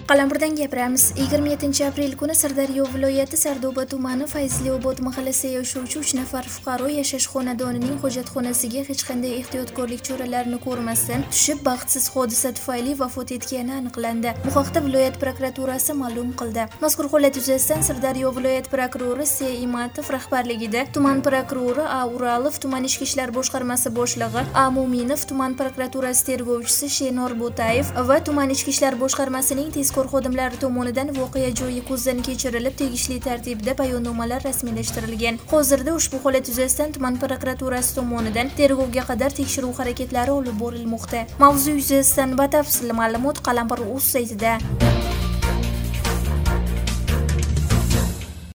Qalampirdan gapiramiz. 27-aprel kuni Sirdaryo viloyati Sardoba tumani Fayzliobod mahallasida yashovchi 3 nafar fuqaro yashash xonadonining hojatxonasiga hech qanday ehtiyotkorlik choralarini ko'rmasdan tushib, baxtsiz hodisa tufayli vafot etgani aniqlandi. Bu haqda viloyat prokuraturasi ma'lum qildi. Mazkur holat yuzasidan Sirdaryo viloyat prokurori S. Imatov rahbarligida tuman prokurori A. Uralov, tuman ichki ishlar boshqarmasi boshlig'i A. Muminov, tuman prokuraturasi tergovchisi Sh. Norbutayev va tuman ichki ishlar boshqarmasining tezkor xodimlari tomonidan voqea joyi ko'zdan kechirilib, tegishli tartibda bayonnomalar rasmiylashtirilgan. Hozirda ushbu holat yuzasidan tuman prokuraturasi tomonidan tergovga qadar tekshiruv harakatlari olib borilmoqda. Mavzu yuzasidan batafsil ma'lumot Qalampir.uz saytida.